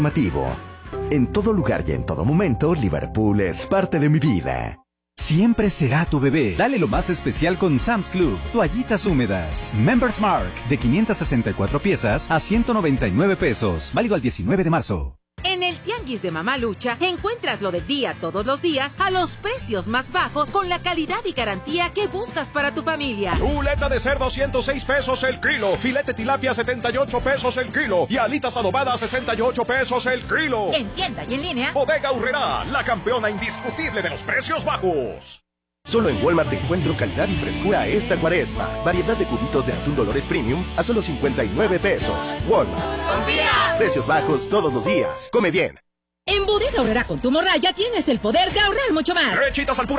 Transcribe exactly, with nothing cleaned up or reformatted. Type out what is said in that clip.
Informativo. En todo lugar y en todo momento, Liverpool es parte de mi vida. Siempre será tu bebé. Dale lo más especial con Sam's Club. Toallitas húmedas. Members Mark. De quinientas sesenta y cuatro piezas a ciento noventa y nueve pesos. Válido al diecinueve de marzo. En el Tianguis de Mamá Lucha encuentras lo del día todos los días a los precios más bajos con la calidad y garantía que buscas para tu familia. Chuleta de cerdo ciento seis pesos el kilo, filete tilapia setenta y ocho pesos el kilo y alitas adobadas sesenta y ocho pesos el kilo. En tienda y en línea. Bodega Aurrerá, la campeona indiscutible de los precios bajos. Solo en Walmart encuentro calidad y frescura esta cuaresma. Variedad de cubitos de atún Dolores Premium a solo cincuenta y nueve pesos. Walmart. ¡Confía! Precios bajos todos los días. Come bien. En Bodega Aurrerá con tu morralla tienes el poder de ahorrar mucho más. Rechitas al pura